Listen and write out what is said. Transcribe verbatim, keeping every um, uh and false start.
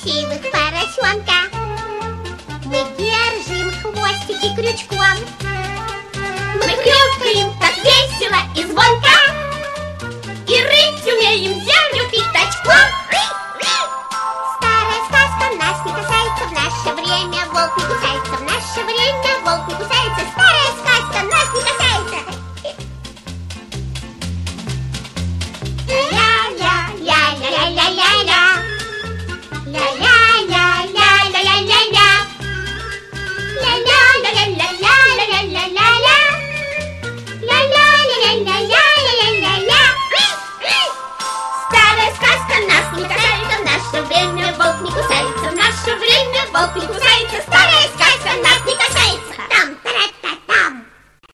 красивых поросенка. Мы держим хвостики крючком. Мы крюкаем так весело и звонко.